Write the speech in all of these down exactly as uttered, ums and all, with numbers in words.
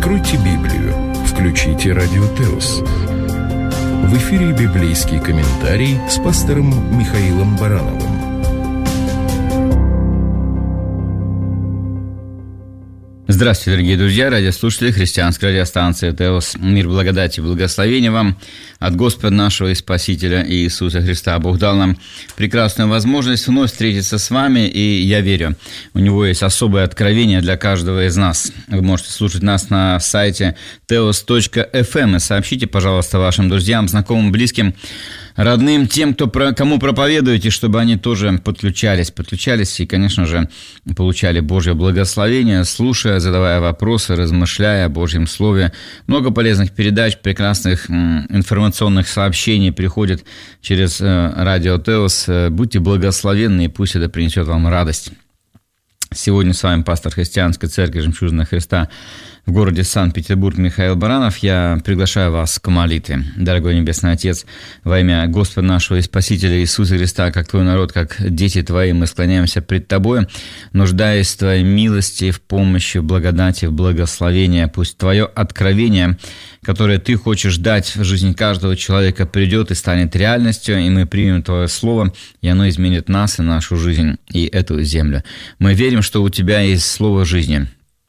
Откройте Библию, включите Радио Теос. В эфире библейский комментарий с пастором Михаилом Барановым. Здравствуйте, дорогие друзья, радиослушатели христианской радиостанции Теос. Мир, благодать и благословение вам от Господа нашего и Спасителя Иисуса Христа. Бог дал нам прекрасную возможность вновь встретиться с вами, и я верю, у Него есть особое откровение для каждого из нас. Вы можете слушать нас на сайте теос точка эф эм и сообщите, пожалуйста, вашим друзьям, знакомым, близким, родным, тем, кто, кому проповедуете, чтобы они тоже подключались, подключались и, конечно же, получали Божье благословение, слушая, задавая вопросы, размышляя о Божьем Слове. Много полезных передач, прекрасных информационных сообщений приходит через Радио Теос. Будьте благословенны, и пусть это принесет вам радость. Сегодня с вами пастор христианской церкви «Жемчужина Христа» в городе Санкт-Петербург Михаил Баранов. Я приглашаю вас к молитве. Дорогой Небесный Отец, во имя Господа нашего и Спасителя Иисуса Христа, как Твой народ, как дети Твои, мы склоняемся пред Тобой, нуждаясь в Твоей милости, в помощи, в благодати, в благословении. Пусть Твое откровение, которое Ты хочешь дать в жизнь каждого человека, придет и станет реальностью, и мы примем Твое Слово, и оно изменит нас и нашу жизнь, и эту землю. Мы верим, что у Тебя есть Слово жизни.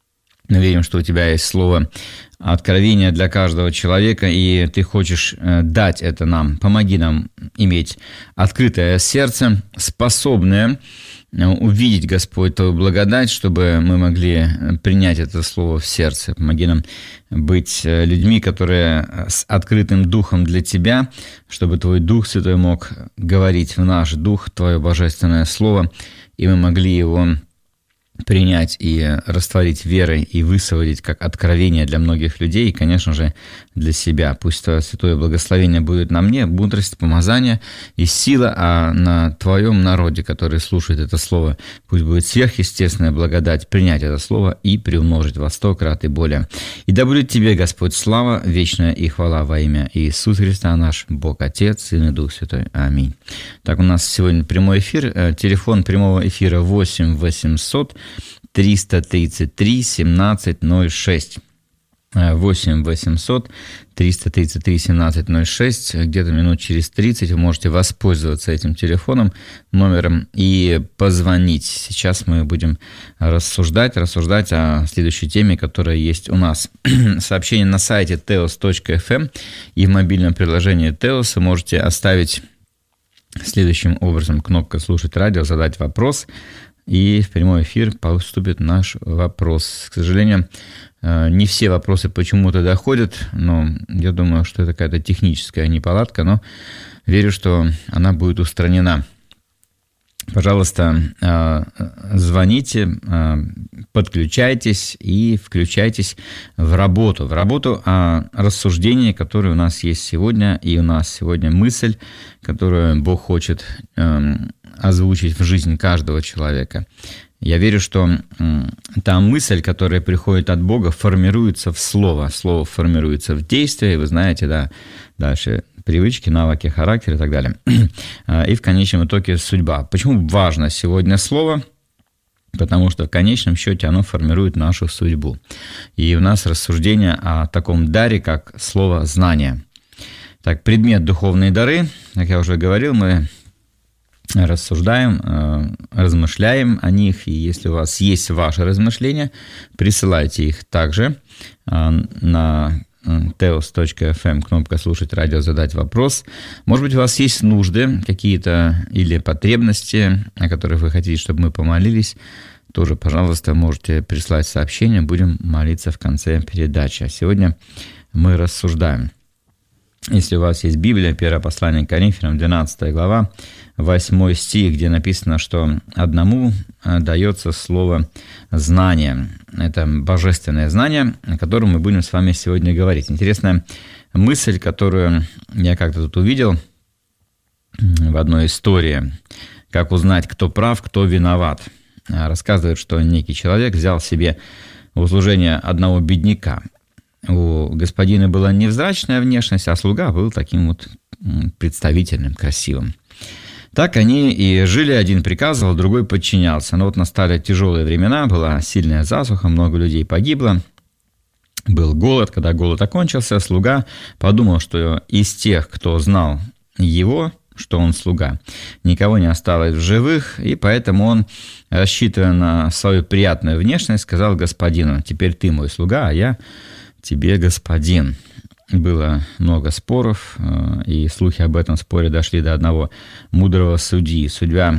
Мы верим, что у Тебя есть слово откровения для каждого человека, и Ты хочешь дать это нам. Помоги нам иметь открытое сердце, способное увидеть, Господь, Твою благодать, чтобы мы могли принять это слово в сердце. Помоги нам быть людьми, которые с открытым духом для Тебя, чтобы Твой Дух Святой мог говорить в наш дух Твое божественное слово, и мы могли его принять и растворить верой и высвободить как откровение для многих людей и, конечно же, для себя. Пусть Твое святое благословение будет на мне, мудрость, помазание и сила, а на Твоем народе, который слушает это слово, пусть будет сверхъестественная благодать принять это слово и приумножить во сто крат и более. И да будет Тебе, Господь, слава, вечная и хвала во имя Иисуса Христа, наш Бог Отец, Сын и Дух Святой. Аминь. Так, у нас сегодня прямой эфир. Телефон прямого эфира восемь восемьсот триста тридцать три семнадцать ноль шесть. восемь восемьсот триста тридцать три семнадцать ноль шесть. Где-то минут через тридцать вы можете воспользоваться этим телефоном, номером и позвонить. Сейчас мы будем рассуждать, рассуждать о следующей теме, которая есть у нас. Сообщение на сайте теос точка эф эм и в мобильном приложении Теос вы можете оставить следующим образом: кнопка «Слушать радио», задать вопрос, и в прямой эфир поступит наш вопрос. К сожалению, не все вопросы почему-то доходят, но я думаю, что это какая-то техническая неполадка, но верю, что она будет устранена. Пожалуйста, звоните, подключайтесь и включайтесь в работу. В работу о рассуждении, которое у нас есть сегодня, и у нас сегодня мысль, которую Бог хочет озвучить в жизнь каждого человека. Я верю, что та мысль, которая приходит от Бога, формируется в слово. Слово формируется в действие, и вы знаете, да, дальше привычки, навыки, характер и так далее. И в конечном итоге судьба. Почему важно сегодня слово? Потому что в конечном счете оно формирует нашу судьбу. И у нас рассуждение о таком даре, как слово знания. Так, предмет духовные дары, как я уже говорил, мы рассуждаем, размышляем о них, и если у вас есть ваши размышления, присылайте их также на теос точка эф эм, кнопка «Слушать радио», задать вопрос. Может быть, у вас есть нужды какие-то или потребности, о которых вы хотите, чтобы мы помолились, тоже, пожалуйста, можете прислать сообщение, будем молиться в конце передачи. А сегодня мы рассуждаем. Если у вас есть Библия, первое послание к Коринфянам, двенадцатая глава, восьмой стих, где написано, что одному дается слово «знание». Это божественное знание, о котором мы будем с вами сегодня говорить. Интересная мысль, которую я как-то тут увидел в одной истории. Как узнать, кто прав, кто виноват. Рассказывает, что некий человек взял себе в услужение одного бедняка. У господина была невзрачная внешность, а слуга был таким вот представительным, красивым. Так они и жили, один приказывал, другой подчинялся. Но вот настали тяжелые времена, была сильная засуха, много людей погибло. был голод. Когда голод окончился, слуга подумал, что из тех, кто знал его, что он слуга, никого не осталось в живых, и поэтому он, рассчитывая на свою приятную внешность, сказал господину: «Теперь ты мой слуга, а я тебе господин». Было много споров, и слухи об этом споре дошли до одного мудрого судьи. Судья,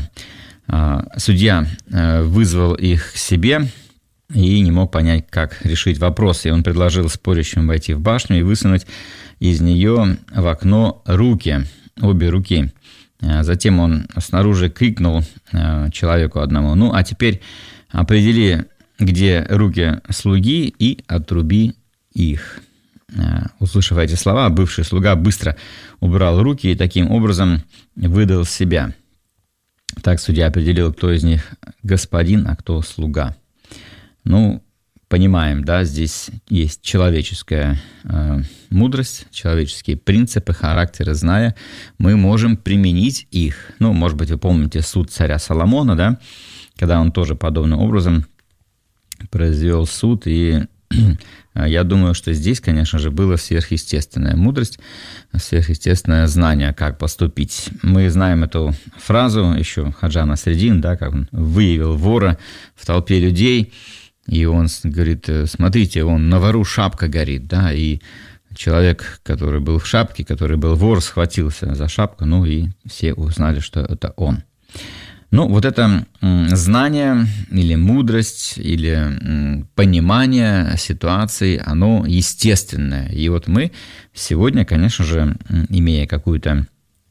судья вызвал их к себе и не мог понять, как решить вопрос. И он предложил спорящим войти в башню и высунуть из нее в окно руки, обе руки. Затем он снаружи крикнул человеку одному: «Ну, а теперь определи, где руки слуги, и отруби их». Услышав эти слова, бывший слуга быстро убрал руки и таким образом выдал себя. Так судья определил, кто из них господин, а кто слуга. Ну, понимаем, да, здесь есть человеческая э, мудрость, человеческие принципы, характеры, зная, мы можем применить их. Ну, может быть, вы помните суд царя Соломона, да, когда он тоже подобным образом произвел суд, и я думаю, что здесь, конечно же, была сверхъестественная мудрость, сверхъестественное знание, как поступить. Мы знаем эту фразу еще Хаджа Насреддин, да, как он выявил вора в толпе людей, и он говорит: смотрите, вон на вору шапка горит, да, и человек, который был в шапке, который был вор, схватился за шапку, ну и все узнали, что это он. Ну, вот это знание или мудрость, или понимание ситуации, оно естественное. И вот мы сегодня, конечно же, имея какую-то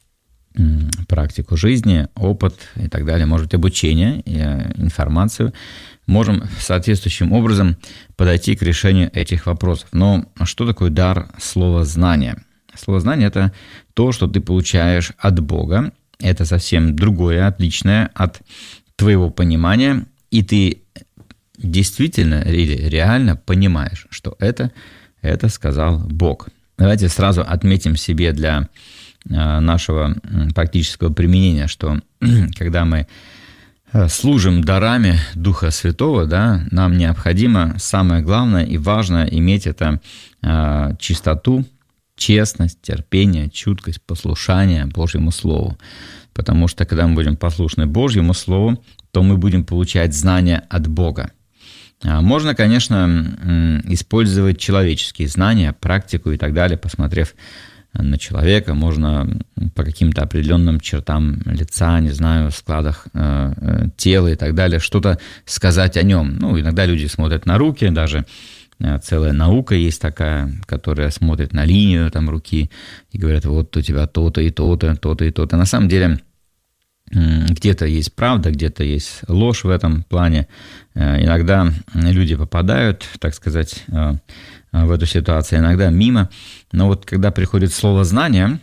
практику жизни, опыт и так далее, может быть, обучение, информацию, можем соответствующим образом подойти к решению этих вопросов. Но что такое дар словознания? Словознание – это то, что ты получаешь от Бога. Это совсем другое, отличное от твоего понимания, и ты действительно или реально понимаешь, что это, это сказал Бог. Давайте сразу отметим себе для нашего практического применения, что когда мы служим дарами Духа Святого, да, нам необходимо, самое главное и важное, иметь это чистоту, честность, терпение, чуткость, послушание Божьему Слову. Потому что, когда мы будем послушны Божьему Слову, то мы будем получать знания от Бога. Можно, конечно, использовать человеческие знания, практику и так далее, посмотрев на человека. Можно по каким-то определенным чертам лица, не знаю, складах э, тела и так далее, что-то сказать о нем. Ну, иногда люди смотрят на руки, даже целая наука есть такая, которая смотрит на линию там, руки и говорят: вот у тебя то-то и то-то, то-то и то-то. На самом деле где-то есть правда, где-то есть ложь в этом плане. Иногда люди попадают, так сказать, в эту ситуацию, иногда мимо. Но вот когда приходит слово «знание»,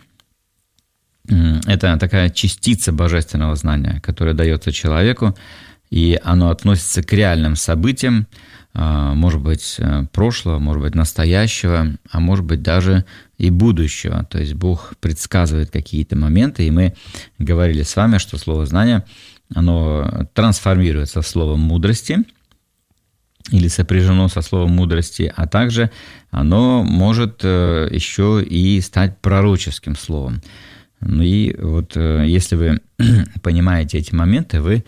это такая частица божественного знания, которая дается человеку, и оно относится к реальным событиям, может быть, прошлого, может быть, настоящего, а может быть, даже и будущего. То есть Бог предсказывает какие-то моменты, и мы говорили с вами, что слово «знание», оно трансформируется в слово «мудрости» или сопряжено со словом «мудрости», а также оно может еще и стать пророческим словом. Ну и вот если вы понимаете эти моменты, вы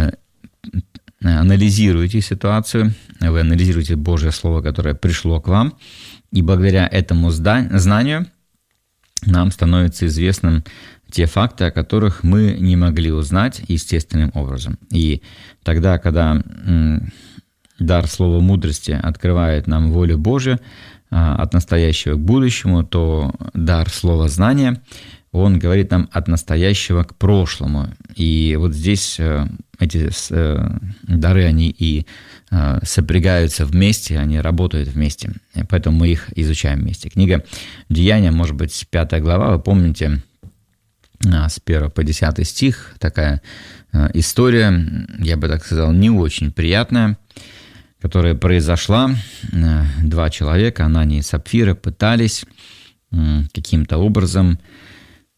анализируете ситуацию, вы анализируете Божье Слово, которое пришло к вам, и благодаря этому знанию нам становится известным те факты, о которых мы не могли узнать естественным образом. И тогда, когда дар слова мудрости открывает нам волю Божию от настоящего к будущему, то дар слова знания, он говорит нам от настоящего к прошлому. И вот здесь эти дары, они и сопрягаются вместе, они работают вместе. Поэтому мы их изучаем вместе. Книга Деяния, может быть, пятая глава, вы помните, с первого по десятый стих, такая история, я бы так сказал, не очень приятная, которая произошла. Два человека, Анания и Сапфира, пытались каким-то образом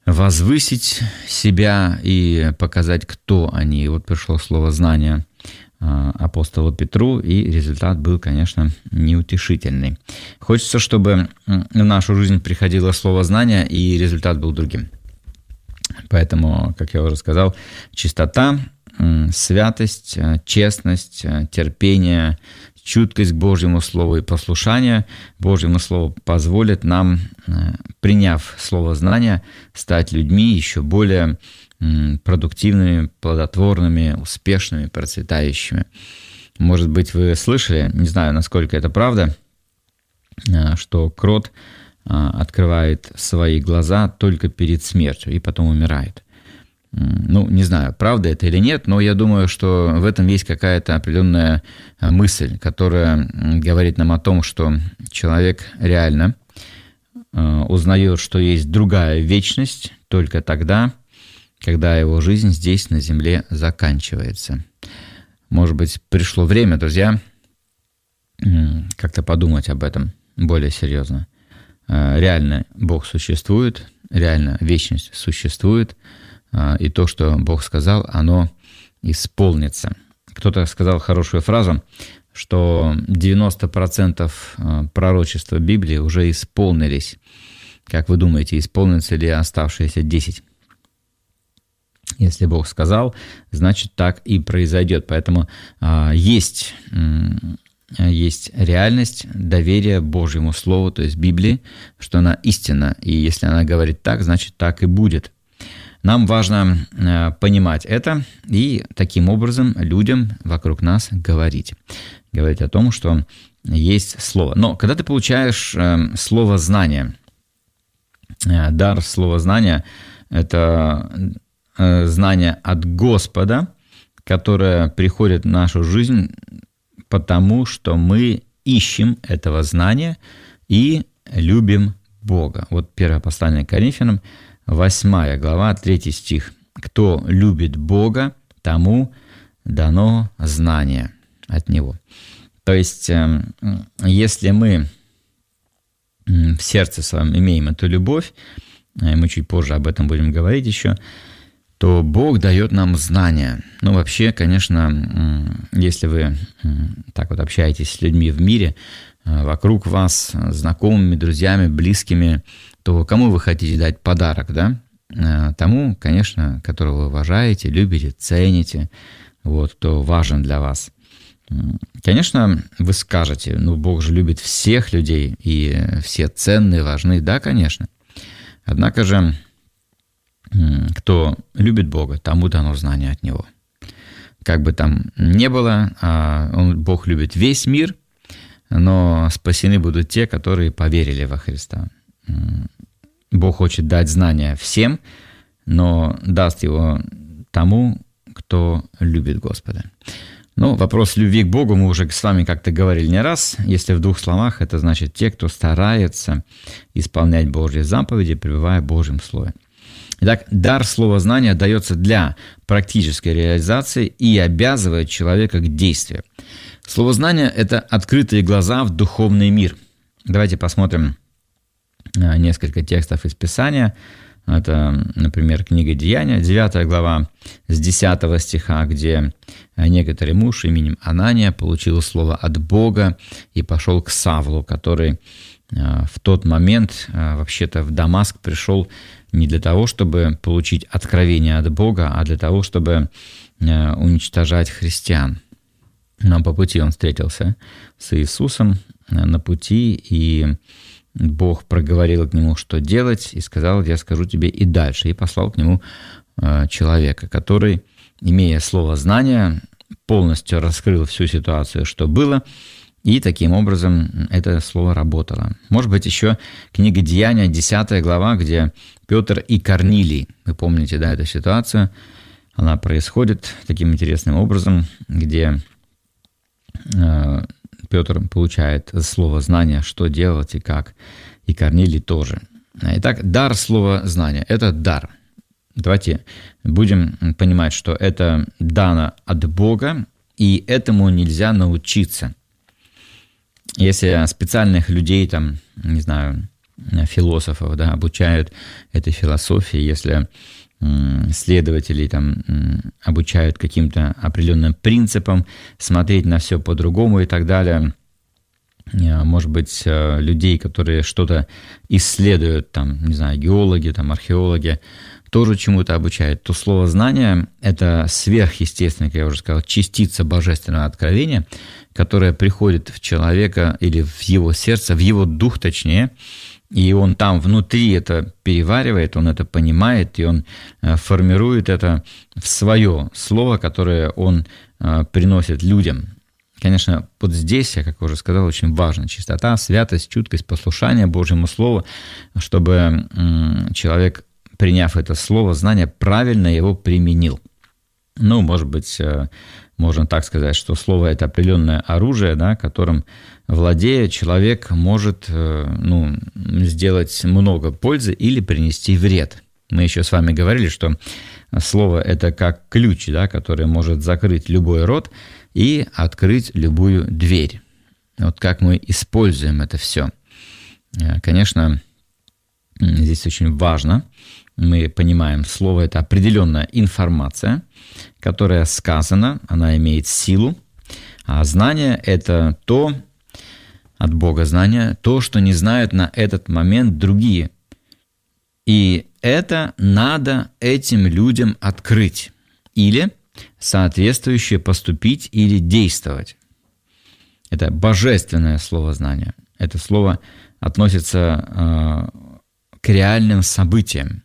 возвысить себя и показать, кто они. И вот пришло слово знания апостолу Петру, и результат был, конечно, неутешительный. Хочется, чтобы в нашу жизнь приходило слово знания, и результат был другим. Поэтому, как я уже сказал, чистота, святость, честность, терпение, чуткость к Божьему Слову и послушание Божьему Слову позволит нам, приняв слово знания, стать людьми еще более продуктивными, плодотворными, успешными, процветающими. Может быть, вы слышали, не знаю, насколько это правда, что крот открывает свои глаза только перед смертью и потом умирает. Ну, не знаю, правда это или нет, но я думаю, что в этом есть какая-то определенная мысль, которая говорит нам о том, что человек реально узнает, что есть другая вечность только тогда, когда его жизнь здесь, на земле, заканчивается. Может быть, пришло время, друзья, как-то подумать об этом более серьезно. Реально Бог существует, реально вечность существует, и то, что Бог сказал, оно исполнится. Кто-то сказал хорошую фразу, что девяносто процентов пророчества Библии уже исполнились. Как вы думаете, исполнится ли оставшиеся десять процентов? Если Бог сказал, значит так и произойдет. Поэтому а, есть, есть реальность доверия Божьему Слову, то есть Библии, что она истинна. И если она говорит так, значит так и будет. Нам важно а, понимать это и таким образом людям вокруг нас говорить. Говорить о том, что есть Слово. Но когда ты получаешь а, слово знания, а, дар слова знания – это знание от Господа, которое приходит в нашу жизнь потому, что мы ищем этого знания и любим Бога. Вот первое послание к Коринфянам, восьмая глава, третий стих. «Кто любит Бога, тому дано знание от Него». То есть, если мы в сердце своем имеем эту любовь, мы чуть позже об этом будем говорить еще, то Бог дает нам знания. Ну, вообще, конечно, если вы так вот общаетесь с людьми в мире, вокруг вас, знакомыми, друзьями, близкими, то кому вы хотите дать подарок, да? Тому, конечно, которого вы уважаете, любите, цените, вот, кто важен для вас. Конечно, вы скажете, ну, Бог же любит всех людей, и все ценные, важны. Да, конечно. Однако же, кто любит Бога, тому дано знание от Него. Как бы там ни было, он, Бог любит весь мир, но спасены будут те, которые поверили во Христа. Бог хочет дать знания всем, но даст его тому, кто любит Господа. Ну, вопрос любви к Богу мы уже с вами как-то говорили не раз. Если в двух словах, это значит те, кто старается исполнять Божьи заповеди, пребывая в Божьем Слове. Итак, дар слова знания дается для практической реализации и обязывает человека к действию. Слово знания – это открытые глаза в духовный мир. Давайте посмотрим несколько текстов из Писания. Это, например, книга Деяния, девятая глава, с десятого стиха, где некоторый муж именем Анания получил слово от Бога и пошел к Савлу, который в тот момент вообще-то в Дамаск пришел не для того, чтобы получить откровение от Бога, а для того, чтобы уничтожать христиан. Но по пути он встретился с Иисусом на пути, и Бог проговорил к нему, что делать, и сказал: «Я скажу тебе и дальше». И послал к нему человека, который, имея слово знания, полностью раскрыл всю ситуацию, что было, и таким образом это слово работало. Может быть, еще книга Деяния, десятая глава, где Петр и Корнилий, вы помните, да, эту ситуацию, она происходит таким интересным образом, где э, Петр получает слово знания, что делать и как, и Корнилий тоже. Итак, дар слова знания – это дар. Давайте будем понимать, что это дано от Бога, и этому нельзя научиться. Если специальных людей, там, не знаю, философов, да, обучают этой философии, если следователей там обучают каким-то определенным принципам, смотреть на все по-другому и так далее. Может быть, людей, которые что-то исследуют, там, не знаю, геологи, там, археологи, тоже чему-то обучают. То слово «знание» — это сверхъестественное, как я уже сказал, частица божественного откровения, которая приходит в человека или в его сердце, в его дух точнее, и он там внутри это переваривает, он это понимает, и он формирует это в свое слово, которое он приносит людям. Конечно, вот здесь, я, как уже сказал, очень важна чистота, святость, чуткость, послушание Божьему Слову, чтобы человек, приняв это слово, знание, правильно его применил. Ну, может быть, можно так сказать, что слово – это определенное оружие, да, которым, владея, человек может ну, сделать много пользы или принести вред. Мы еще с вами говорили, что слово – это как ключ, да, который может закрыть любой рот и открыть любую дверь. Вот как мы используем это все. Конечно, здесь очень важно. Мы понимаем, слово – это определенная информация, которая сказана, она имеет силу, а знание – это то, от Бога знание, то, что не знают на этот момент другие. И это надо этим людям открыть или соответствующе поступить или действовать. Это божественное слово знания. Это слово относится э, к реальным событиям.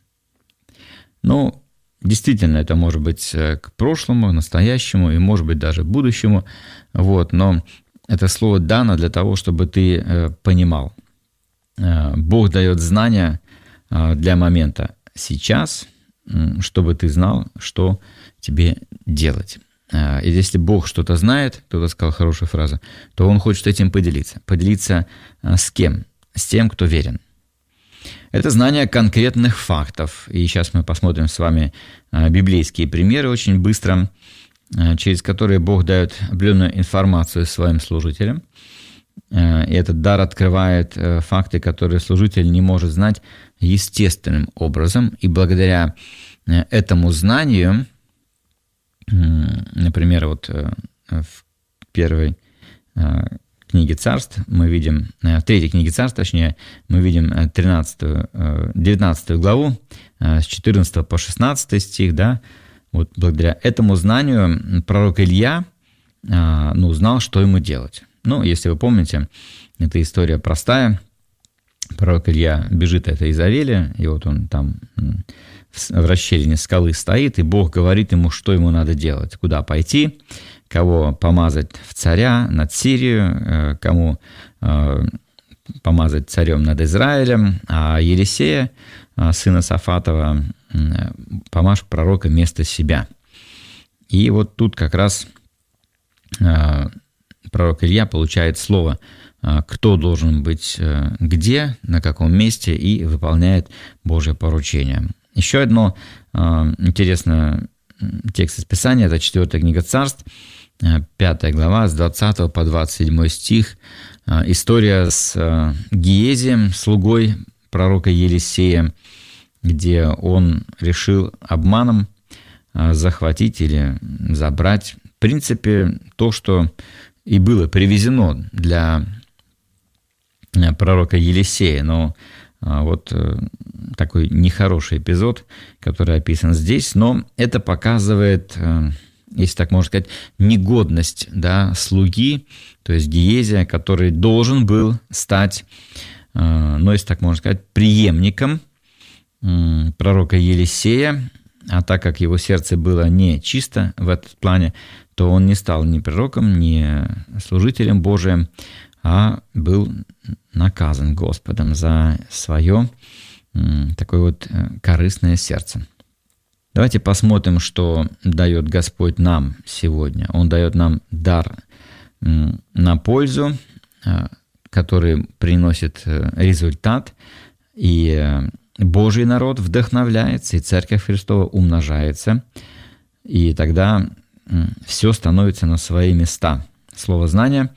Ну, действительно, это может быть к прошлому, настоящему и, может быть, даже будущему. Вот, но это слово дано для того, чтобы ты э, понимал. Э, Бог дает знания э, для момента сейчас, э, чтобы ты знал, что тебе делать. Э, и если Бог что-то знает, кто-то сказал хорошую фразу, то Он хочет этим поделиться. Поделиться э, с кем? С тем, кто верен. Это знание конкретных фактов. И сейчас мы посмотрим с вами библейские примеры очень быстро, через которые Бог дает определенную информацию своим служителям. И этот дар открывает факты, которые служитель не может знать естественным образом. И благодаря этому знанию, например, вот в первой книге Царств мы видим, в третьей книге Царств, точнее, мы видим тринадцатую, девятнадцатую главу, с четырнадцатого по шестнадцатый стих, да, вот благодаря этому знанию пророк Илья, ну, знал, что ему делать. Ну, если вы помните, эта история простая. Пророк Илья бежит от Изавеля, и вот он там в расщелине скалы стоит, и Бог говорит ему, что ему надо делать, куда пойти, кого помазать в царя над Сирию, кому помазать царем над Израилем, а Елисея, сына Сафатова, помажь пророка вместо себя. И вот тут как раз пророк Илья получает слово, кто должен быть где, на каком месте, и выполняет Божье поручение. Еще одно интересное текст из Писания, это четвёртая книга Царств, пятая глава, с двадцатого по двадцать седьмой стих. История с Гиезием, слугой пророка Елисея, где он решил обманом захватить или забрать, в принципе, то, что и было привезено для пророка Елисея. Но вот такой нехороший эпизод, который описан здесь, но это показывает, если так можно сказать, негодность, да, слуги, то есть Гиезия, который должен был стать, ну, если так можно сказать, преемником пророка Елисея, а так как его сердце было не чисто в этом плане, то он не стал ни пророком, ни служителем Божиим, а был наказан Господом за свое такое вот корыстное сердце. Давайте посмотрим, что дает Господь нам сегодня. Он дает нам дар на пользу, который приносит результат, и Божий народ вдохновляется, и Церковь Христова умножается, и тогда все становится на свои места. Слово знания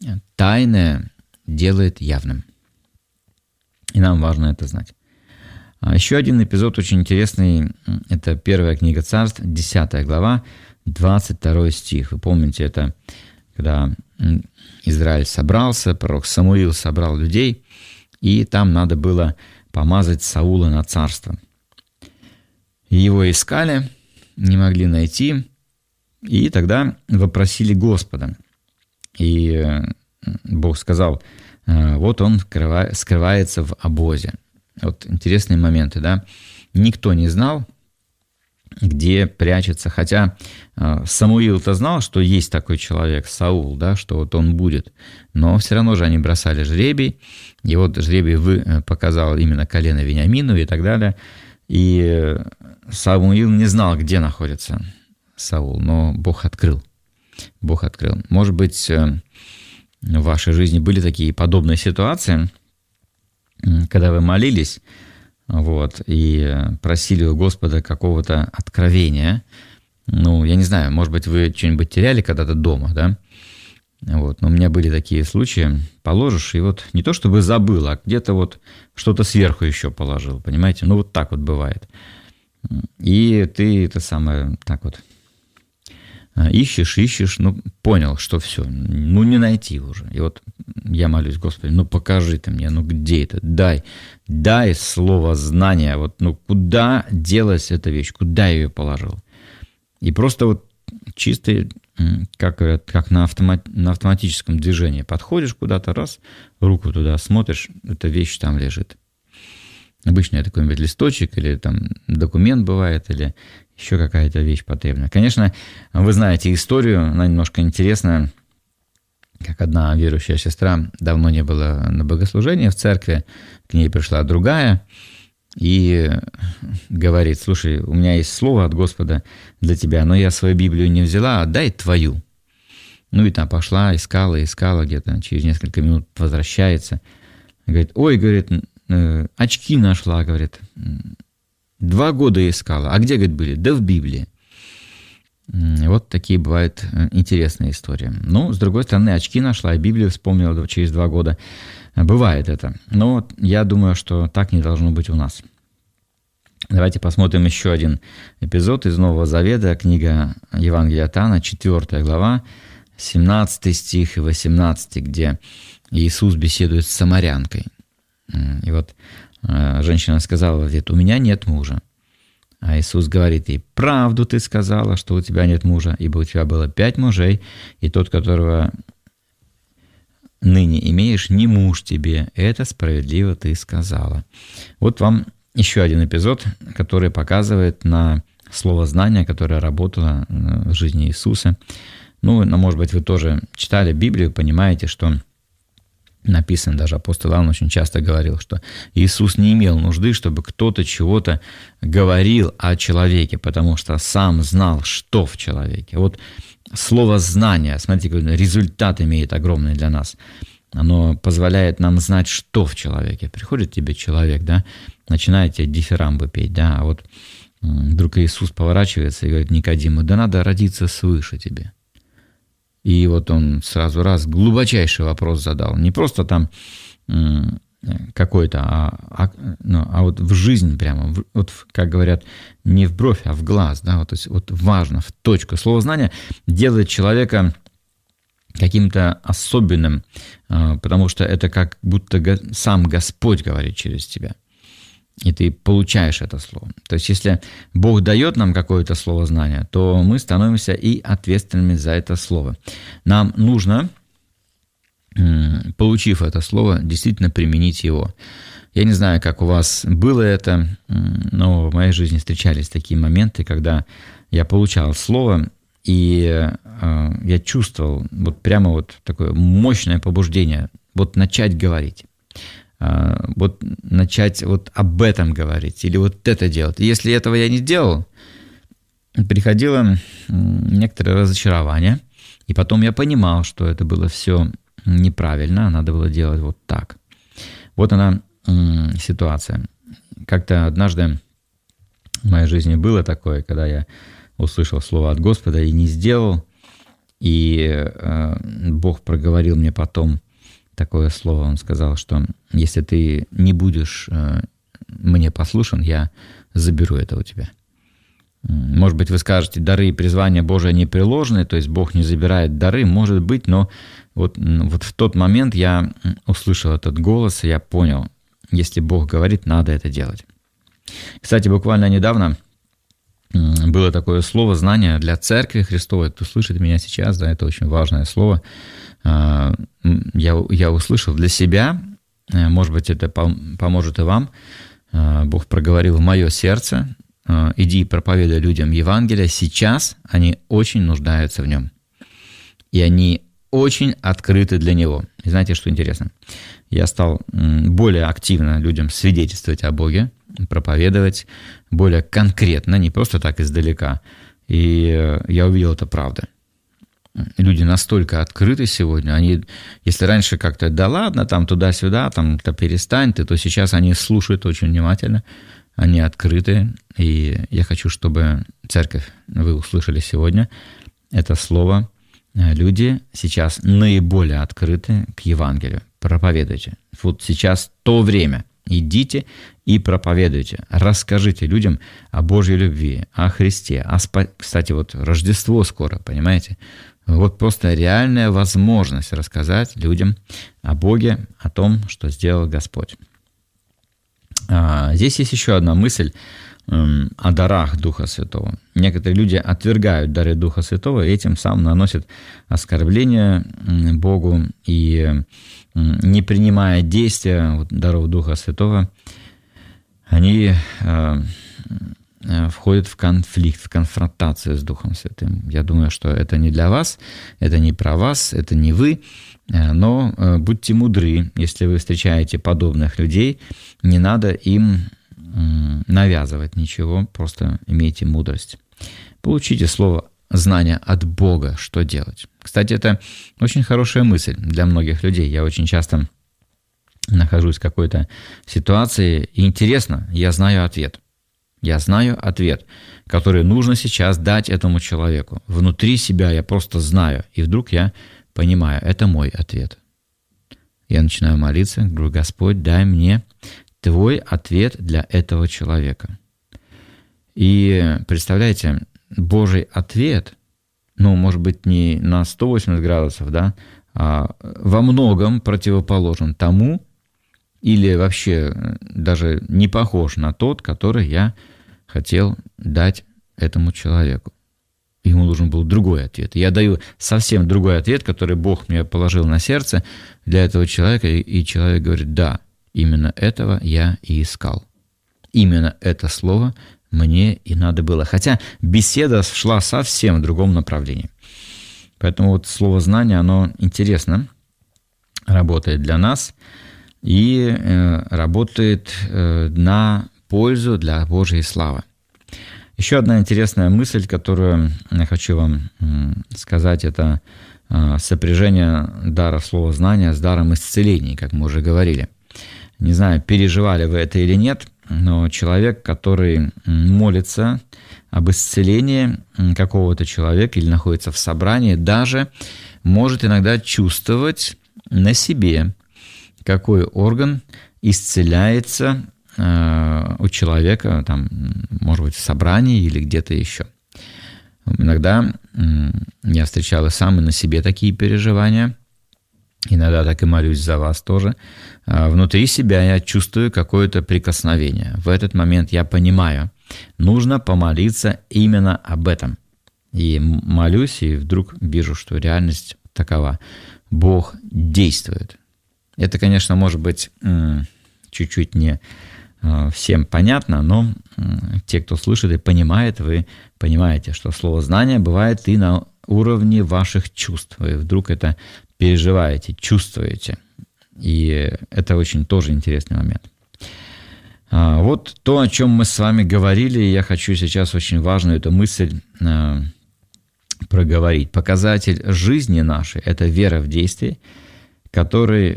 тайное делает явным. И нам важно это знать. Еще один эпизод очень интересный. Это первая книга Царств, десятая глава, двадцать второй стих. Вы помните, это когда Израиль собрался, пророк Самуил собрал людей, и там надо было помазать Саула на царство. Его искали, не могли найти, и тогда вопросили Господа. И Бог сказал, вот он скрывается в обозе. Вот интересные моменты, да. Никто не знал, где прячется. Хотя Самуил-то знал, что есть такой человек, Саул, да, что вот он будет. Но все равно же они бросали жребий. И вот жребий вы, показал именно колено Вениамину и так далее. И Самуил не знал, где находится Саул, но Бог открыл. Бог открыл. Может быть, в вашей жизни были такие подобные ситуации, когда вы молились, вот, и просили у Господа какого-то откровения. Ну, я не знаю, может быть, вы что-нибудь теряли когда-то дома, да? Вот, но у меня были такие случаи. Положишь, и вот не то чтобы забыл, а где-то вот что-то сверху еще положил, понимаете? Ну, вот так вот бывает. И ты это самое, так вот, ищешь, ищешь, ну, понял, что все, ну, не найти уже. И вот я молюсь, Господи, ну, покажи ты мне, ну, где это? Дай, дай слово знания, вот, ну, куда делась эта вещь, куда я ее положил? И просто вот чисто, как говорят, как на, автомат, на автоматическом движении подходишь куда-то, раз, руку туда смотришь, эта вещь там лежит. Обычно это какой-нибудь листочек или там документ бывает, или еще какая-то вещь потребная. Конечно, вы знаете историю, она немножко интересная, как одна верующая сестра, давно не было на богослужении в церкви, к ней пришла другая и говорит, слушай, у меня есть слово от Господа для тебя, но я свою Библию не взяла, отдай твою. Ну и там пошла, искала, искала, где-то через несколько минут возвращается. Говорит, ой, говорит, очки нашла, говорит. Два года искала. А где, говорит, были? Да в Библии. Вот такие бывают интересные истории. Ну, с другой стороны, очки нашла, и Библию вспомнила через два года. Бывает это. Но я думаю, что так не должно быть у нас. Давайте посмотрим еще один эпизод из Нового Завета. Книга Евангелия от Иоанна, четвёртая глава, семнадцатый стих и восемнадцатый, где Иисус беседует с самарянкой. И вот женщина сказала в ответ, у меня нет мужа. А Иисус говорит ей, правду ты сказала, что у тебя нет мужа, ибо у тебя было пять мужей, и тот, которого ныне имеешь, не муж тебе. Это справедливо ты сказала. Вот вам еще один эпизод, который показывает на слово знания, которое работало в жизни Иисуса. Ну, может быть, вы тоже читали Библию, понимаете, что написано, даже апостол Иоанн очень часто говорил, что Иисус не имел нужды, чтобы кто-то чего-то говорил о человеке, потому что сам знал, что в человеке. Вот слово «знание», смотрите, какой результат имеет огромный для нас. Оно позволяет нам знать, что в человеке. Приходит тебе человек, да, начинает тебе дифирамбы петь, да, а вот вдруг Иисус поворачивается и говорит Никодиму, да надо родиться свыше тебе. И вот он сразу раз глубочайший вопрос задал. Не просто там какой-то, а, а, ну, а вот в жизнь прямо, в, вот как говорят, не в бровь, а в глаз. Да? Вот, то есть вот важно, в точку. Слово «знание» делает человека каким-то особенным, потому что это как будто сам Господь говорит через тебя. И ты получаешь это слово. То есть, если Бог дает нам какое-то слово знания, то мы становимся и ответственными за это слово. Нам нужно, получив это слово, действительно применить его. Я не знаю, как у вас было это, но в моей жизни встречались такие моменты, когда я получал слово, и я чувствовал вот прямо вот такое мощное побуждение вот начать говорить. Вот начать вот об этом говорить или вот это делать. И если этого я не делал, приходило некоторое разочарование, и потом я понимал, что это было все неправильно, надо было делать вот так. Вот она ситуация. Как-то однажды в моей жизни было такое, когда я услышал слово от Господа и не сделал, и Бог проговорил мне потом такое слово, он сказал, что если ты не будешь мне послушен, я заберу это у тебя. Может быть, вы скажете, дары и призвания Божие непреложны, то есть Бог не забирает дары, может быть, но вот, вот в тот момент я услышал этот голос, и я понял, если Бог говорит, надо это делать. Кстати, буквально недавно было такое слово «знание» для Церкви Христовой. Кто слышит меня сейчас, да, это очень важное слово. Я, я услышал для себя, может быть, это поможет и вам. Бог проговорил в мое сердце: иди и проповедуй людям Евангелие. Сейчас они очень нуждаются в нем. И они очень открыты для него. И знаете, что интересно? Я стал более активно людям свидетельствовать о Боге, проповедовать более конкретно, не просто так издалека. И я увидел, это правда. Люди настолько открыты сегодня, они, если раньше как-то, да ладно, там туда-сюда, там, то перестань ты, то сейчас они слушают очень внимательно, они открыты, и я хочу, чтобы церковь, вы услышали сегодня это слово. Люди сейчас наиболее открыты к Евангелию. Проповедуйте. Вот сейчас то время. Идите и проповедуйте. Расскажите людям о Божьей любви, о Христе. О спа... Кстати, вот Рождество скоро, понимаете? Вот просто реальная возможность рассказать людям о Боге, о том, что сделал Господь. А, здесь есть еще одна мысль эм, о дарах Духа Святого. Некоторые люди отвергают дары Духа Святого и этим самым наносят оскорбление Богу, и не принимая действия вот, даров Духа Святого, они э, входят в конфликт, в конфронтацию с Духом Святым. Я думаю, что это не для вас, это не про вас, это не вы, но э, будьте мудры, если вы встречаете подобных людей, не надо им э, навязывать ничего, просто имейте мудрость. Получите слово знание от Бога, что делать. Кстати, это очень хорошая мысль для многих людей. Я очень часто нахожусь в какой-то ситуации, и интересно, я знаю ответ. Я знаю ответ, который нужно сейчас дать этому человеку. Внутри себя я просто знаю, и вдруг я понимаю, это мой ответ. Я начинаю молиться, говорю: Господь, дай мне Твой ответ для этого человека. И представляете, Божий ответ, ну, может быть, не на сто восемьдесят градусов, да, а во многом противоположен тому, или вообще даже не похож на тот, который я хотел дать этому человеку. Ему нужен был другой ответ. Я даю совсем другой ответ, который Бог мне положил на сердце для этого человека, и человек говорит: да, именно этого я и искал. Именно это слово мне и надо было. Хотя беседа шла совсем в другом направлении. Поэтому вот слово «знание», оно интересно работает для нас и э, работает э, на пользу для Божьей славы. Еще одна интересная мысль, которую я хочу вам э, сказать, это э, сопряжение дара слова «знания» с даром исцелений, как мы уже говорили. Не знаю, переживали вы это или нет, но человек, который молится об исцелении какого-то человека или находится в собрании, даже может иногда чувствовать на себе, какой орган исцеляется э, у человека, там, может быть, в собрании или где-то еще. Иногда э, я встречал и сам и на себе такие переживания. Иногда так и молюсь за вас тоже. Внутри себя я чувствую какое-то прикосновение. В этот момент я понимаю, нужно помолиться именно об этом. И молюсь, и вдруг вижу, что реальность такова. Бог действует. Это, конечно, может быть чуть-чуть не всем понятно, но те, кто слышит и понимает, вы понимаете, что слово «знание» бывает и на уровне ваших чувств. Вы вдруг это переживаете, чувствуете. И это очень тоже интересный момент. Вот то, о чем мы с вами говорили, я хочу сейчас очень важную эту мысль проговорить. Показатель жизни нашей – это вера в действие, который,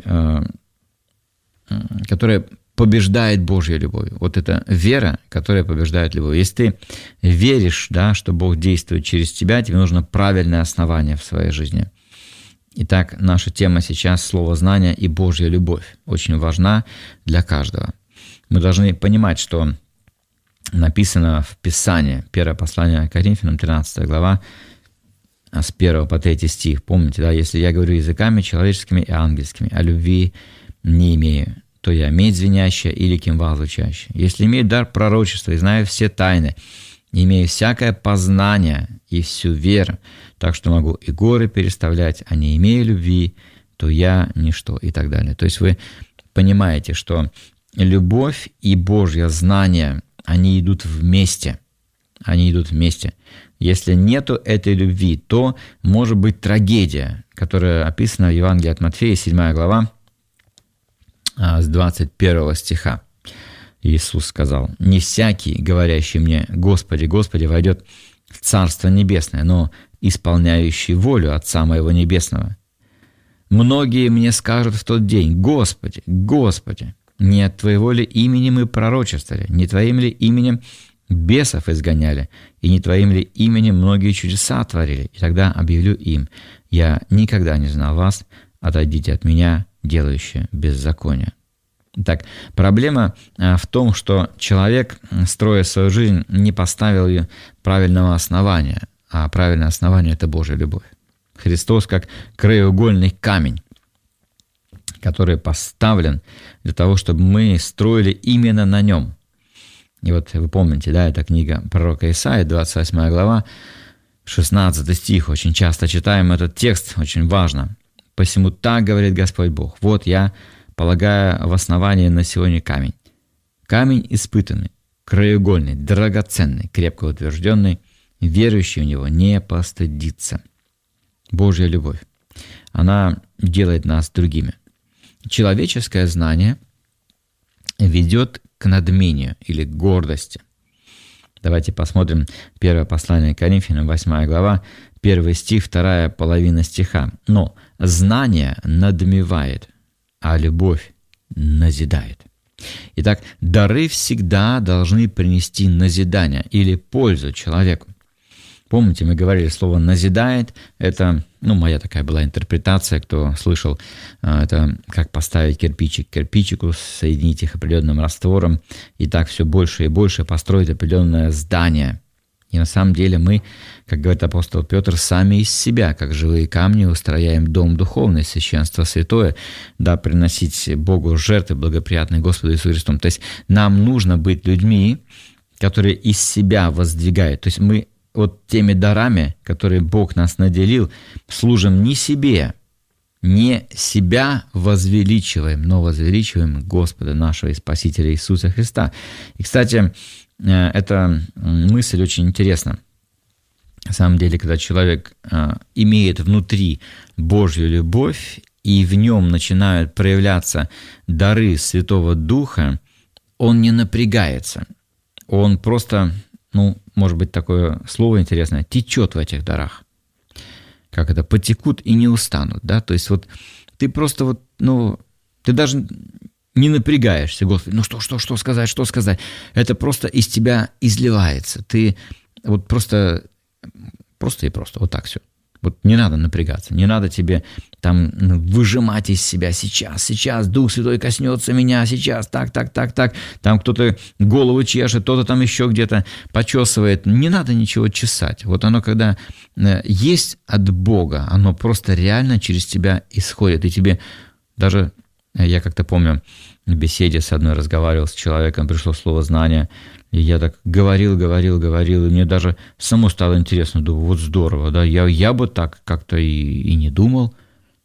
которая побеждает Божьей любовью. Вот это вера, которая побеждает любовь. Если ты веришь, да, что Бог действует через тебя, тебе нужно правильное основание в своей жизни. Итак, наша тема сейчас – слово «знание» и Божья любовь. Очень важна для каждого. Мы должны понимать, что написано в Писании, первое послание Коринфянам, тринадцатая глава, с первого по третий стих. Помните, да, если я говорю языками человеческими и ангельскими, а любви не имею, то я медь звенящая или кимвал звучащий. Если имею дар пророчества и знаю все тайны, имею всякое познание и всю веру, так что могу и горы переставлять, а не имея любви, то я ничто, и так далее. То есть вы понимаете, что любовь и Божье знание, они идут вместе. Они идут вместе. Если нету этой любви, то может быть трагедия, которая описана в Евангелии от Матфея, седьмая глава, с двадцать первого стиха. Иисус сказал: «Не всякий, говорящий мне, Господи, Господи, войдет в Царство Небесное, но исполняющий волю Отца Моего Небесного. Многие мне скажут в тот день: Господи, Господи, не от Твоего ли имени мы пророчествовали, не Твоим ли именем бесов изгоняли, и не Твоим ли именем многие чудеса творили? И тогда объявлю им: я никогда не знал вас, отойдите от меня, делающие беззаконие». Так, проблема в том, что человек, строя свою жизнь, не поставил ее правильного основания, а правильное основание – это Божья любовь. Христос как краеугольный камень, который поставлен для того, чтобы мы строили именно на нем. И вот вы помните, да, это книга пророка Исаии, двадцать восьмая глава, шестнадцатый стих. Очень часто читаем этот текст, очень важно. «Посему так говорит Господь Бог: вот я полагаю в основании на сегодня камень. Камень испытанный, краеугольный, драгоценный, крепко утвержденный, верующий в него не постыдится». Божья любовь, она делает нас другими. Человеческое знание ведет к надмению или к гордости. Давайте посмотрим первое послание Коринфянам, восьмая глава, первый стих, вторая половина стиха. «Но знание надмевает, а любовь назидает». Итак, дары всегда должны принести назидание или пользу человеку. Помните, мы говорили, слово «назидает» — это, ну, моя такая была интерпретация, кто слышал, это как поставить кирпичик к кирпичику, соединить их определенным раствором, и так все больше и больше построить определенное здание. И на самом деле мы, как говорит апостол Петр, сами из себя, как живые камни, устрояем дом духовный, священство святое, да, приносить Богу жертвы, благоприятные Господу Иисусу Христу. То есть нам нужно быть людьми, которые из себя воздвигают. То есть мы вот теми дарами, которые Бог нас наделил, служим не себе, не себя возвеличиваем, но возвеличиваем Господа нашего и Спасителя Иисуса Христа. И, кстати, эта мысль очень интересна. На самом деле, когда человек имеет внутри Божью любовь, и в нем начинают проявляться дары Святого Духа, он не напрягается. Он просто, ну, может быть, такое слово интересное, течет в этих дарах. Как это? Потекут и не устанут, да? То есть вот ты просто вот, ну, ты даже не напрягаешься, Господи, ну что, что, что сказать, что сказать. Это просто из тебя изливается. Ты вот просто, просто и просто, вот так все. Вот не надо напрягаться, не надо тебе там выжимать из себя сейчас, сейчас Дух Святой коснется меня, сейчас, так, так, так, так. Там кто-то голову чешет, кто-то там еще где-то почесывает. Не надо ничего чесать. Вот оно, когда есть от Бога, оно просто реально через тебя исходит. И тебе даже, я как-то помню, в беседе с одной разговаривал с человеком, пришло слово «знание», и я так говорил, говорил, говорил, и мне даже самому стало интересно, думаю, вот здорово, да, я, я бы так как-то и, и не думал.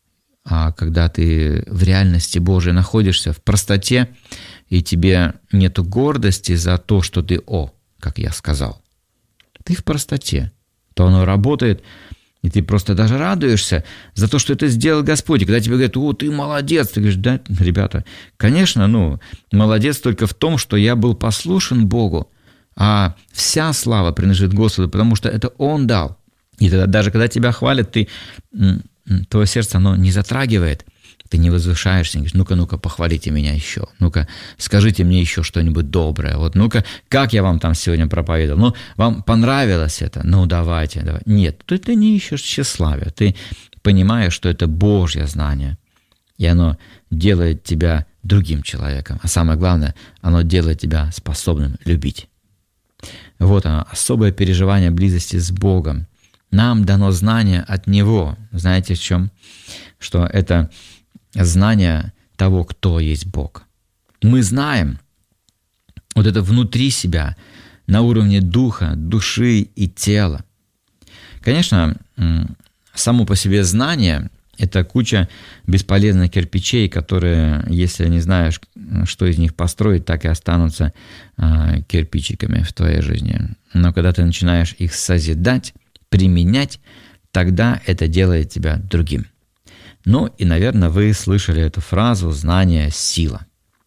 А когда ты в реальности Божией находишься, в простоте, и тебе нету гордости за то, что ты «о», как я сказал, ты в простоте, то оно работает, и ты просто даже радуешься за то, что это сделал Господь. И когда тебе говорят: «О, ты молодец», ты говоришь: «Да, ребята, конечно, ну, молодец только в том, что я был послушен Богу, а вся слава принадлежит Господу, потому что это Он дал». И тогда даже когда тебя хвалят, ты, твое сердце, оно не затрагивает, ты не возвышаешься, не говоришь: «Ну-ка, ну-ка, похвалите меня еще, ну-ка, скажите мне еще что-нибудь доброе, вот, ну-ка, как я вам там сегодня проповедовал, ну, вам понравилось это, ну, давайте, давайте». Нет, ты, ты не ищешь тщеславия, ты понимаешь, что это Божье знание, и оно делает тебя другим человеком. А самое главное, оно делает тебя способным любить. Вот оно, особое переживание близости с Богом. Нам дано знание от Него. Знаете в чем? Что это знание того, кто есть Бог. Мы знаем вот это внутри себя, на уровне духа, души и тела. Конечно, само по себе знание — это куча бесполезных кирпичей, которые, если не знаешь, что из них построить, так и останутся э, кирпичиками в твоей жизни. Но когда ты начинаешь их созидать, применять, тогда это делает тебя другим. Ну и, наверное, вы слышали эту фразу «знание – сила».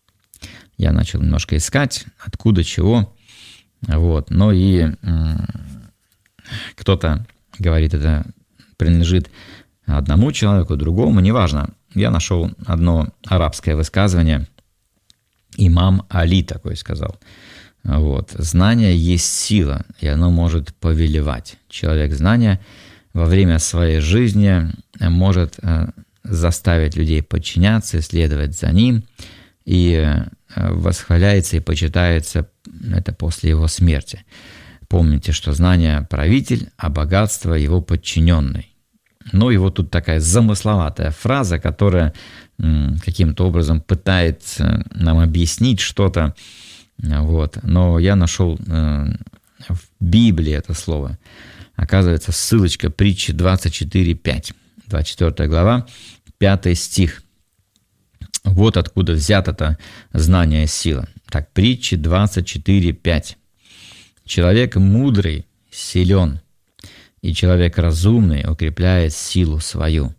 Я начал немножко искать, откуда, чего. Вот. Ну и э, кто-то говорит, это принадлежит одному человеку, другому, неважно. Я нашел одно арабское высказывание. Имам Али такой сказал. Вот. Знание есть сила, и оно может повелевать. Человек знания во время своей жизни может заставить людей подчиняться, следовать за ним, и восхваляется и почитается это после его смерти. Помните, что знание правитель, а богатство его подчиненный. Ну и вот тут такая замысловатая фраза, которая м, каким-то образом пытается нам объяснить что-то. Вот. Но я нашел э, в Библии это слово. Оказывается, ссылочка притчи двадцать четыре пять. двадцать четвёртая глава, пятый стих. Вот откуда взято это знание сила. Так, притчи двадцать четыре пять. Человек мудрый силен, и человек разумный укрепляет силу свою.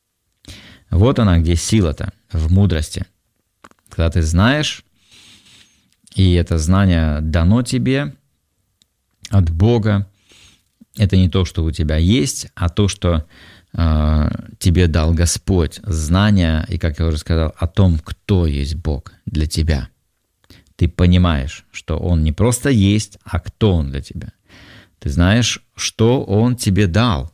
Вот она, где сила-то, в мудрости. Когда ты знаешь, и это знание дано тебе от Бога, это не то, что у тебя есть, а то, что э, тебе дал Господь. Знание, и, как я уже сказал, о том, кто есть Бог для тебя. Ты понимаешь, что Он не просто есть, а кто Он для тебя. Ты знаешь, что Он тебе дал.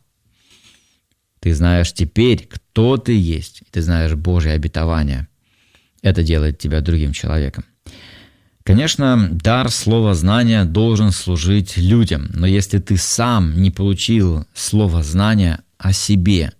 Ты знаешь теперь, кто ты есть. Ты знаешь Божье обетование. Это делает тебя другим человеком. Конечно, дар слова знания должен служить людям. Но если ты сам не получил слово знания о себе,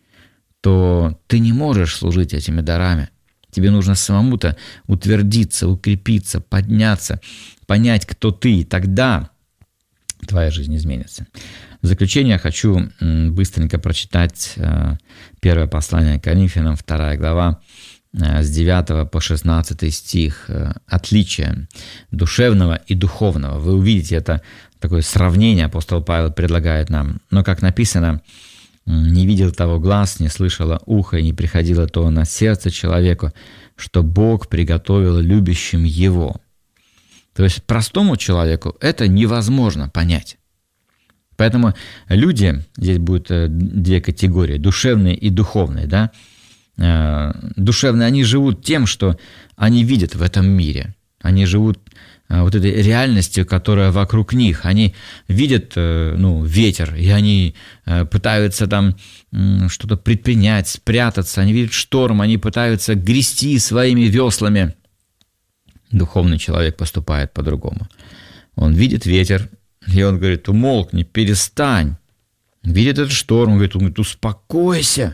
то ты не можешь служить этими дарами. Тебе нужно самому-то утвердиться, укрепиться, подняться, понять, кто ты. И тогда твоя жизнь изменится. В заключение я хочу быстренько прочитать первое послание к Коринфянам, вторая глава, с девятого по шестнадцатый стих. Отличие душевного и духовного. Вы увидите, это такое сравнение апостол Павел предлагает нам. Но, как написано, «Не видел того глаз, не слышало ухо, и не приходило то на сердце человеку, что Бог приготовил любящим его». То есть простому человеку это невозможно понять. Поэтому люди, здесь будет две категории, душевные и духовные. Да? Душевные, они живут тем, что они видят в этом мире. Они живут вот этой реальностью, которая вокруг них. Они видят ну, ветер, и они пытаются там что-то предпринять, спрятаться. Они видят шторм, они пытаются грести своими веслами. Духовный человек поступает по-другому. Он видит ветер, и он говорит: умолкни, перестань. Видит этот шторм, он говорит, он говорит успокойся.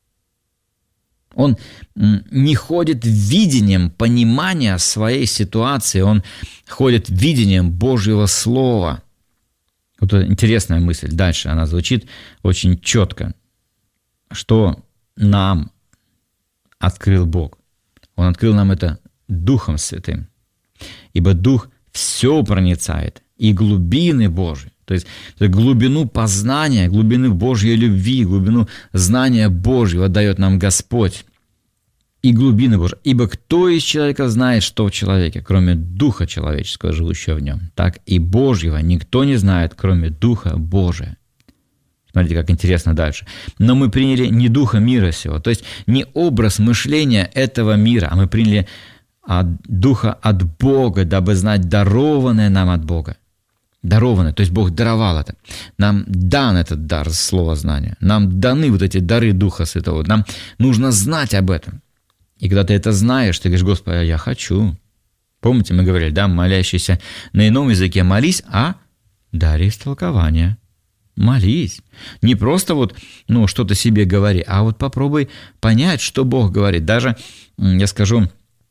Он не ходит видением понимания своей ситуации, он ходит видением Божьего Слова. Вот интересная мысль. Дальше она звучит очень четко. Что нам открыл Бог? Он открыл нам это Духом Святым. Ибо Дух все проницает, и глубины Божьи, то есть глубину познания, глубину Божьей любви, глубину знания Божьего дает нам Господь. И глубины Божьи. Ибо кто из человека знает, что в человеке, кроме Духа человеческого, живущего в нем? Так и Божьего никто не знает, кроме Духа Божия. Смотрите, как интересно дальше. Но мы приняли не духа мира сего, то есть не образ мышления этого мира, а мы приняли от духа от Бога, дабы знать дарованное нам от Бога. Дарованное, то есть Бог даровал это. Нам дан этот дар слова знания. Нам даны вот эти дары Духа Святого. Нам нужно знать об этом. И когда ты это знаешь, ты говоришь: Господи, я хочу. Помните, мы говорили, да, молящийся на ином языке молись, а даре истолкования. Молись. Не просто вот, ну, что-то себе говори, а вот попробуй понять, что Бог говорит. Даже, я скажу,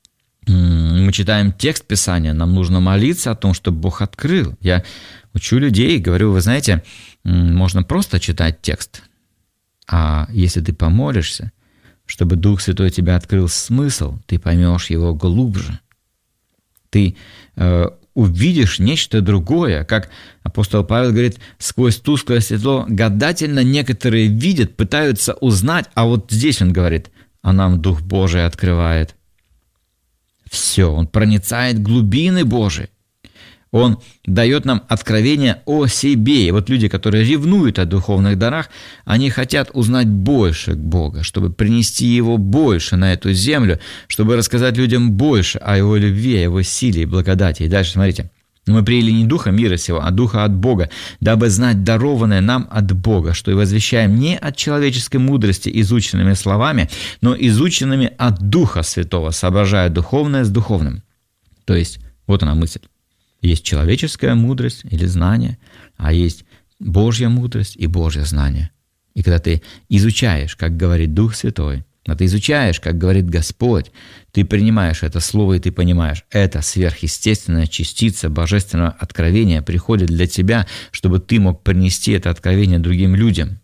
мы читаем текст Писания, нам нужно молиться о том, чтобы Бог открыл. Я учу людей, говорю: вы знаете, можно просто читать текст, а если ты помолишься, чтобы Дух Святой тебе открыл смысл, ты поймешь его глубже. Ты э, увидишь нечто другое, как апостол Павел говорит: сквозь тусклое светло гадательно некоторые видят, пытаются узнать, а вот здесь он говорит: а нам Дух Божий открывает. Все, он проницает глубины Божии. Он дает нам откровение о себе. И вот люди, которые ревнуют о духовных дарах, они хотят узнать больше Бога, чтобы принести Его больше на эту землю, чтобы рассказать людям больше о Его любви, о Его силе и благодати. И дальше смотрите. Мы приняли не духа мира сего, а духа от Бога, дабы знать дарованное нам от Бога, что и возвещаем не от человеческой мудрости изученными словами, но изученными от Духа Святого, соображая духовное с духовным. То есть, вот она мысль. Есть человеческая мудрость или знание, а есть Божья мудрость и Божье знание. И когда ты изучаешь, как говорит Дух Святой, когда ты изучаешь, как говорит Господь, ты принимаешь это слово, и ты понимаешь, это сверхъестественная частица божественного откровения приходит для тебя, чтобы ты мог принести это откровение другим людям.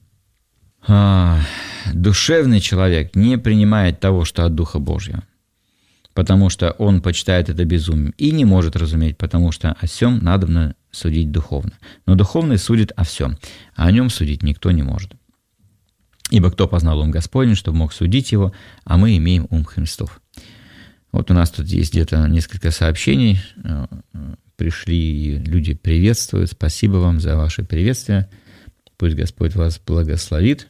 А, душевный человек не принимает того, что от Духа Божьего, потому что он почитает это безумием и не может разуметь, потому что о сем надобно судить духовно. Но духовный судит о всем, а о нем судить никто не может. Ибо кто познал ум Господень, чтобы мог судить его, а мы имеем ум Христов. Вот у нас тут есть где-то несколько сообщений. Пришли, люди приветствуют. Спасибо вам за ваши приветствия. Пусть Господь вас благословит.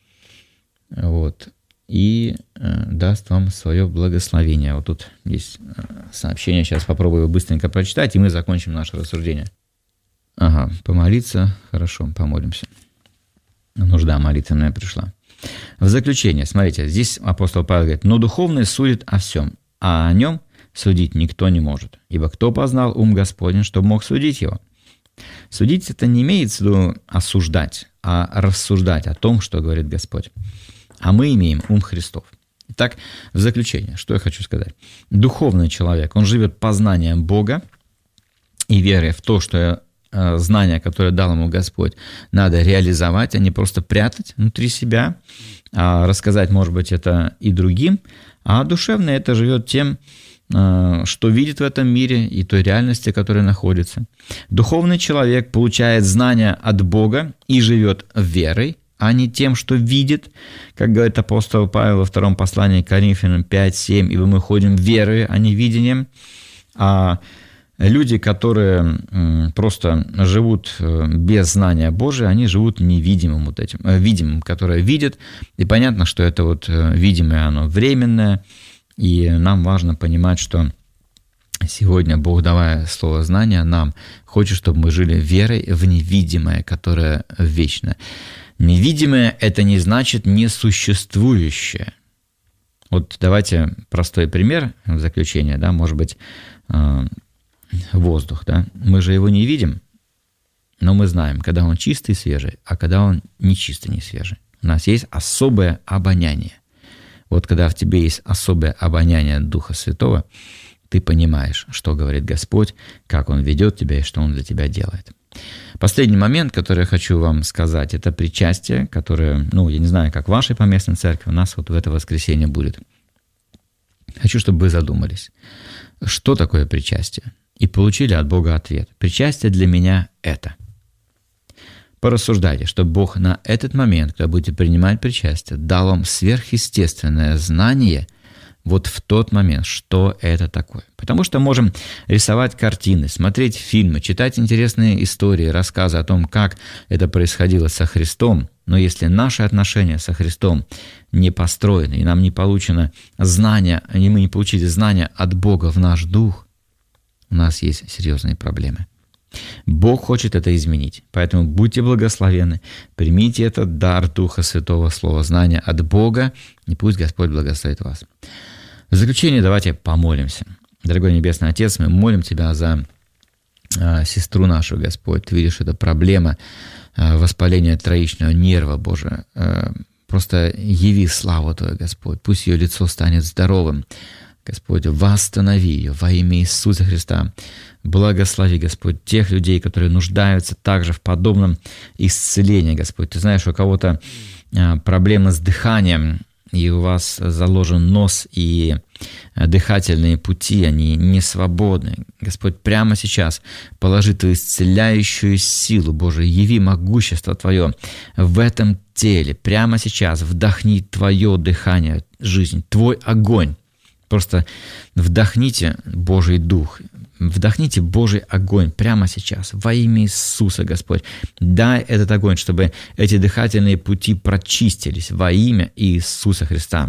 Вот. И даст вам свое благословение. Вот тут есть сообщение, сейчас попробую его быстренько прочитать, и мы закончим наше рассуждение. Ага, помолиться, хорошо, помолимся. Нужда молитвенная пришла. В заключение, смотрите, здесь апостол Павел говорит: «Но духовный судит о всем, а о нем судить никто не может. Ибо кто познал ум Господень, чтобы мог судить его?» Судить это не имеется в виду осуждать, а рассуждать о том, что говорит Господь. А мы имеем ум Христов. Итак, в заключение, что я хочу сказать. Духовный человек, он живет познанием Бога и верой в то, что знания, которые дал ему Господь, надо реализовать, а не просто прятать внутри себя, а рассказать, может быть, это и другим. А душевный это живет тем, что видит в этом мире и той реальности, в которой находится. Духовный человек получает знания от Бога и живет верой, а не тем, что видит, как говорит апостол Павел во втором послании к Коринфянам пять семь, ибо мы ходим верой, а не видением. А люди, которые просто живут без знания Божия, они живут невидимым вот этим, видимым, которое видят, и понятно, что это вот видимое, оно временное, и нам важно понимать, что сегодня Бог, давая слово знания, нам хочет, чтобы мы жили верой в невидимое, которое вечно. Невидимое – это не значит несуществующее. Вот давайте простой пример в заключение, да, может быть, воздух, да, мы же его не видим, но мы знаем, когда он чистый и свежий, а когда он не чистый и не свежий. У нас есть особое обоняние. Вот когда в тебе есть особое обоняние Духа Святого, ты понимаешь, что говорит Господь, как Он ведет тебя и что Он для тебя делает. Последний момент, который я хочу вам сказать, это причастие, которое, ну, я не знаю, как в вашей поместной церкви, у нас вот в это воскресенье будет. Хочу, чтобы вы задумались, что такое причастие, и получили от Бога ответ. Причастие для меня – это. Порассуждайте, чтобы Бог на этот момент, когда будете принимать причастие, дал вам сверхъестественное знание вот в тот момент, что это такое. Потому что можем рисовать картины, смотреть фильмы, читать интересные истории, рассказы о том, как это происходило со Христом, но если наши отношения со Христом не построены, и нам не получено знание, и мы не получили знания от Бога в наш дух, у нас есть серьезные проблемы. Бог хочет это изменить, поэтому будьте благословенны, примите этот дар Духа Святого, Слова знания от Бога, и пусть Господь благословит вас. В заключение давайте помолимся. Дорогой Небесный Отец, мы молим Тебя за э, сестру нашу, Господь. Ты видишь, это проблема э, воспаления троичного нерва, Боже. Э, просто яви славу Твою, Господь. Пусть ее лицо станет здоровым. Господь, восстанови ее во имя Иисуса Христа. Благослови, Господь, тех людей, которые нуждаются также в подобном исцелении, Господь. Ты знаешь, у кого-то э, проблема с дыханием, и у вас заложен нос, и дыхательные пути, они не свободны. Господь, прямо сейчас положи Твою исцеляющую силу, Боже, яви могущество Твое в этом теле. Прямо сейчас вдохни Твое дыхание, жизнь, Твой огонь. Просто вдохните Божий Дух, вдохните Божий огонь прямо сейчас во имя Иисуса, Господь. Дай этот огонь, чтобы эти дыхательные пути прочистились во имя Иисуса Христа.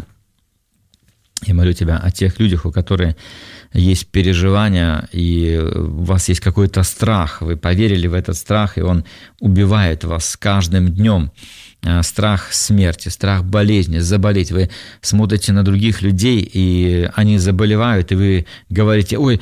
Я молю Тебя о тех людях, у которых есть переживания, и у вас есть какой-то страх. Вы поверили в этот страх, и он убивает вас с каждым днем. Страх смерти, страх болезни, заболеть. Вы смотрите на других людей, и они заболевают, и вы говорите: ой,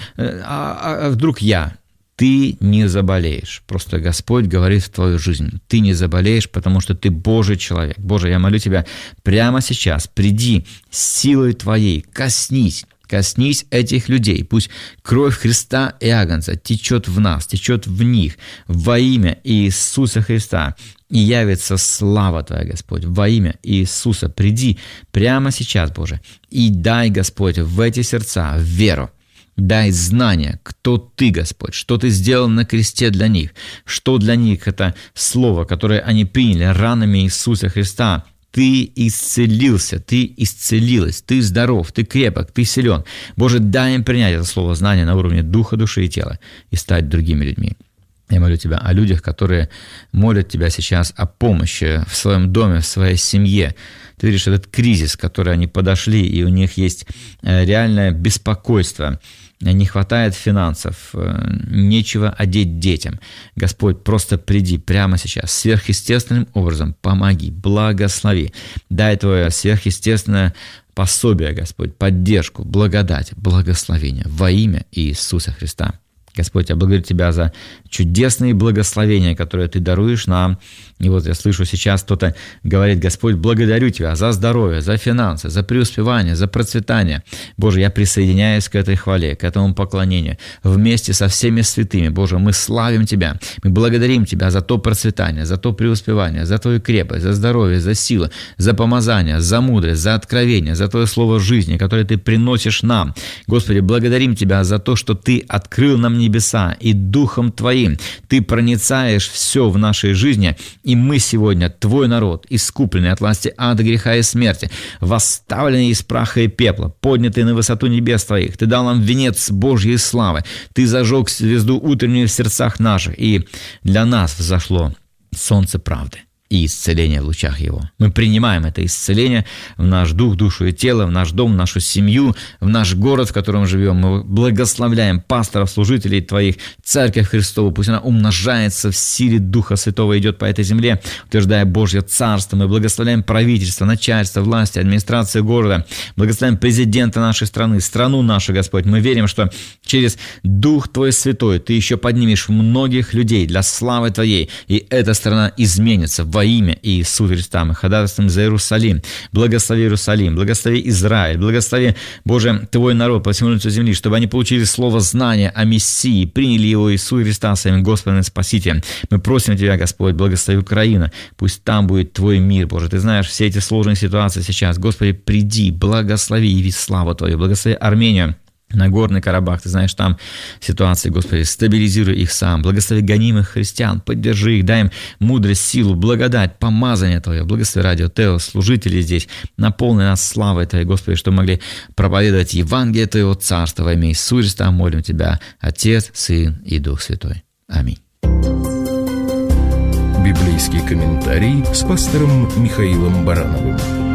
а, а вдруг я? Ты не заболеешь. Просто Господь говорит в твою жизнь: ты не заболеешь, потому что ты Божий человек. Боже, я молю Тебя прямо сейчас, приди силой Твоей, коснись, коснись этих людей. Пусть кровь Христа и Агнца течет в нас, течет в них во имя Иисуса Христа. И явится слава Твоя, Господь, во имя Иисуса. Приди прямо сейчас, Боже, и дай, Господь, в эти сердца веру. Дай знание, кто Ты, Господь, что Ты сделал на кресте для них, что для них это слово, которое они приняли ранами Иисуса Христа. Ты исцелился, Ты исцелилась, Ты здоров, Ты крепок, Ты силен. Боже, дай им принять это слово знания на уровне духа, души и тела и стать другими людьми. Я молю Тебя о людях, которые молят Тебя сейчас о помощи в своем доме, в своей семье. Ты видишь этот кризис, к которому они подошли, и у них есть реальное беспокойство. Не хватает финансов, нечего одеть детям. Господь, просто приди прямо сейчас, сверхъестественным образом помоги, благослови. Дай Твое сверхъестественное пособие, Господь, поддержку, благодать, благословение во имя Иисуса Христа. Господь, я благодарю Тебя за чудесные благословения, которые Ты даруешь нам. И вот я слышу сейчас, кто-то говорит: Господь, благодарю Тебя за здоровье, за финансы, за преуспевание, за процветание. Боже, я присоединяюсь к этой хвале, к этому поклонению вместе со всеми святыми. Боже, мы славим Тебя, мы благодарим Тебя за то процветание, за то преуспевание, за Твою крепость, за здоровье, за силу, за помазание, за мудрость, за откровение, за Твое слово жизни, которое Ты приносишь нам. Господи, благодарим Тебя за то, что Ты открыл нам небеса, и Духом Твоим Ты проницаешь все в нашей жизни, и мы сегодня, Твой народ, искупленный от власти ада, греха и смерти, восставленный из праха и пепла, поднятый на высоту небес Твоих. Ты дал нам венец Божьей славы, Ты зажег звезду утреннюю в сердцах наших, и для нас взошло солнце правды и исцеление в лучах Его. Мы принимаем это исцеление в наш дух, душу и тело, в наш дом, в нашу семью, в наш город, в котором живем. Мы благословляем пасторов, служителей Твоих, Церковь Христову. Пусть она умножается в силе Духа Святого, идет по этой земле, утверждая Божье Царство. Мы благословляем правительство, начальство, власти, администрацию города. Благословляем президента нашей страны, страну нашу, Господь. Мы верим, что через Дух Твой Святой Ты еще поднимешь многих людей для славы Твоей, и эта страна изменится во имя Иисуса Христа. Мы ходатайствуем за Иерусалим. Благослови Иерусалим, благослови Израиль, благослови, Боже, Твой народ по всему лицу земли, чтобы они получили слово знания о Мессии, приняли его Иисуса Христа своим Господом и Спасителем. Мы просим Тебя, Господь, благослови Украину. Пусть там будет Твой мир, Боже. Ты знаешь все эти сложные ситуации сейчас. Господи, приди, благослови, яви славу Твою. Благослови Армению, Нагорный Карабах, Ты знаешь, там ситуации, Господи, стабилизируй их сам, благослови гонимых христиан, поддержи их, дай им мудрость, силу, благодать, помазание Твое, благослови Радио Теос, служители здесь, наполни нас славой Твоей, Господи, чтобы могли проповедовать Евангелие Твоего Царства во имя Иисуса Христа. Молим Тебя, Отец, Сын и Дух Святой. Аминь. Библейский комментарий с пастором Михаилом Барановым.